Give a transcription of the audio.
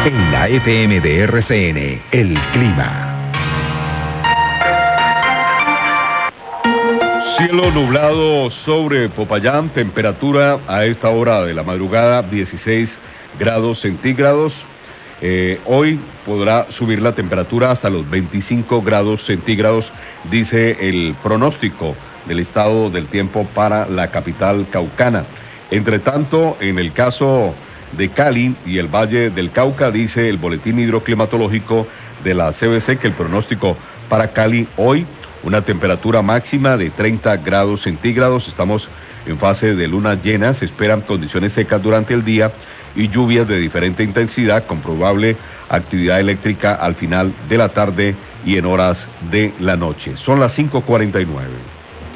En la FM de RCN, el clima. Cielo nublado sobre Popayán, temperatura a esta hora de la madrugada 16 grados centígrados. Hoy podrá subir la temperatura hasta los 25 grados centígrados, dice el pronóstico del estado del tiempo para la capital caucana. Entre tanto, en el caso de Cali y el Valle del Cauca, dice el boletín hidroclimatológico de la CBC que el pronóstico para Cali hoy, una temperatura máxima de 30 grados centígrados, estamos en fase de luna llena, se esperan condiciones secas durante el día y lluvias de diferente intensidad con probable actividad eléctrica al final de la tarde y en horas de la noche. Son las 5:49.